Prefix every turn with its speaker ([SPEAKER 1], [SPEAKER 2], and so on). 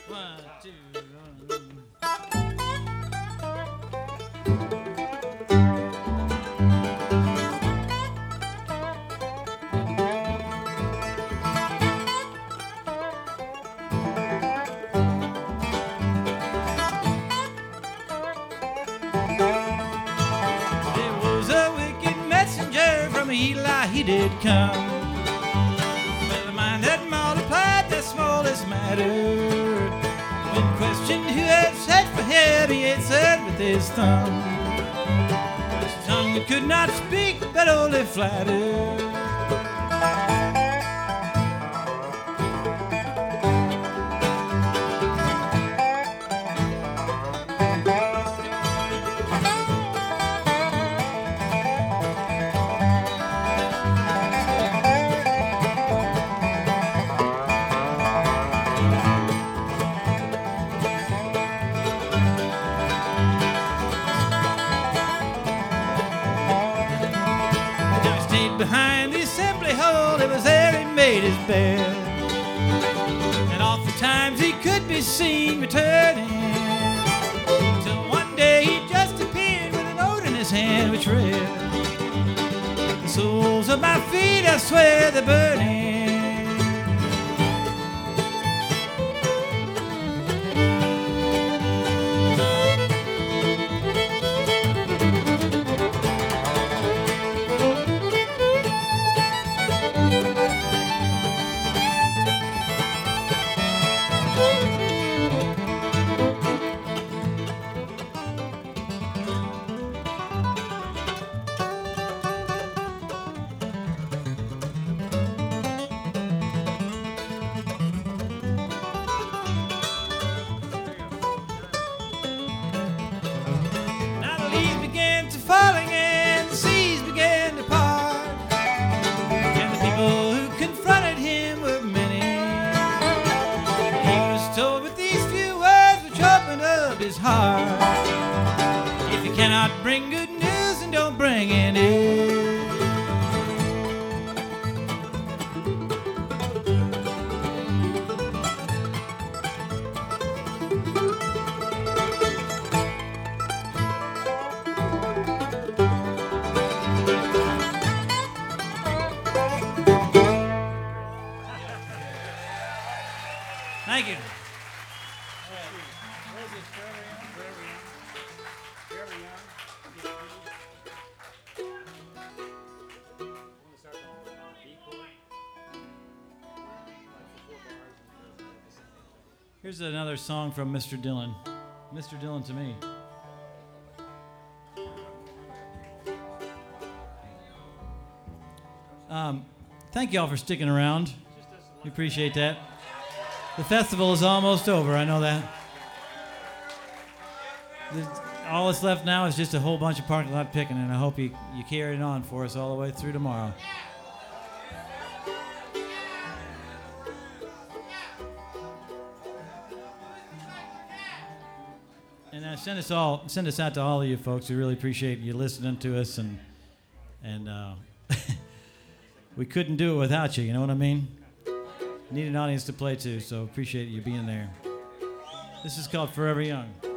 [SPEAKER 1] One, two, There was a wicked messenger from Eli, he did come. Well, the mind that multiplied the smallest matter. When questioned who had set for head, he answered with his thumb. His tongue that could not speak, but only flattered. Behind the assembly hall, it was there he made his bed. And oftentimes he could be seen returning, till one day he just appeared with a note in his hand which read, "The soles of my feet, I swear they're burning." His heart. If you cannot bring good news, then don't bring any. Thank you. Here's another song from Mr. Dillon. Mr. Dillon to me. Thank you all for sticking around. We appreciate that. The festival is almost over, I know that. All that's left now is just a whole bunch of parking lot picking, and I hope you carry it on for us all the way through tomorrow. And send us out to all of you folks. We really appreciate you listening to us, and we couldn't do it without you. You know what I mean? Need an audience to play to, so appreciate you being there. This is called Forever Young.